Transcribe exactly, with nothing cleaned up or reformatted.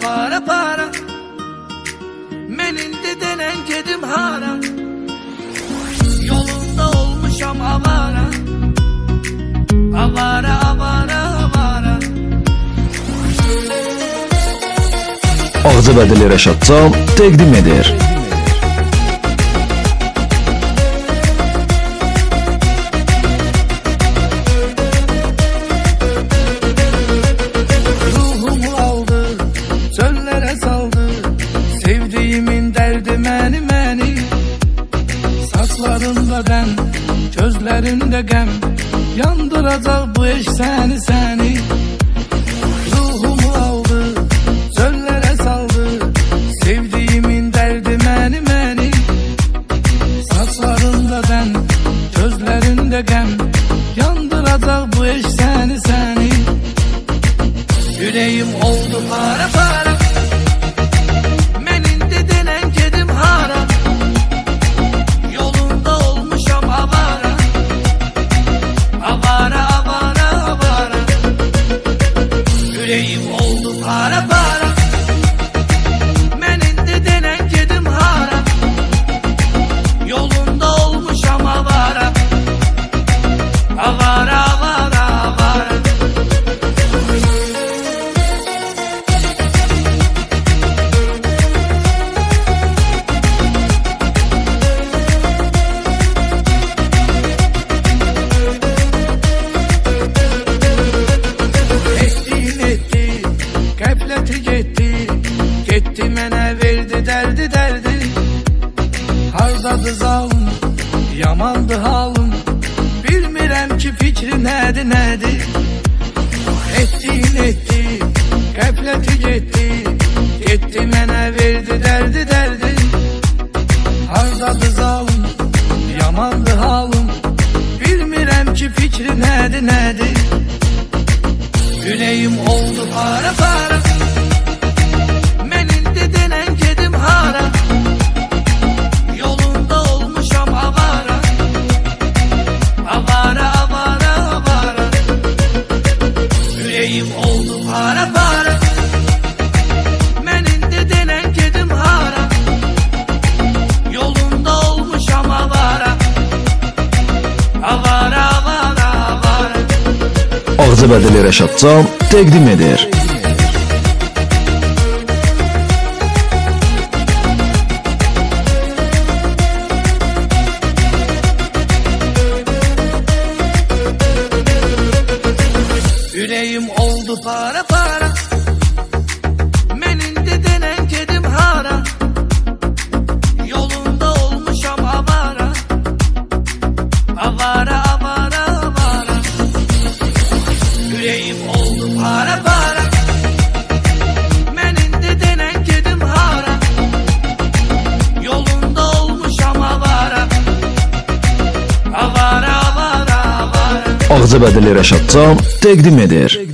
para para. Menin de denen kedim hara. Yolunda olmuşam avara. Avara avara avara. Ağzıbədili Rəşad Zal təqdim edir. Ruhumu aldı, çöllere saldı. Sevdiğimin derdi məni məni. Saçlarında dem, gözlerinde gem. Yandıracak bu eş seni seni. Ruhumu aldı, çöllere saldı. Sevdiğimin derdi məni məni. Saçlarında dem, gözlerinde gem. Yandıracak bu eş seni seni. Yüreğim oldu para para. Menin de denen kedim hara. Yolunda olmuşam avara. Avara avara avara. Yüreğim oldu para para. Menin de denen kedim hara. Yolunda olmuşam avara. Avara avara avara. Gitti mənə verdi dərdi dərdi. Hardadır zalım, yamandı halım. Bilmirəm ki fikri nədir nədir. Etdiyin etdi, qəfləti getdi. Gitti mənə verdi dərdi dərdi. Hardadır zalım, yamandı halım. Bilmirəm ki fikri nədir nədir. Yüreğim oldu para para. Oldu para para. Menin de denen kedim hara. Yolunda olmuşam avara. Avara avara avara. Ağzıbədili Rəşad Zal təqdim edir. Yüreğim oldu para para. Menin de denen kedim hara. Yolunda olmuşam avara. Avara avara avara. Yüreğim oldu para para. Menin de denen kedim hara. Yolunda olmuşam avara. Avara avara avara. Ağzıbədili Rəşad Zal təqdim edir.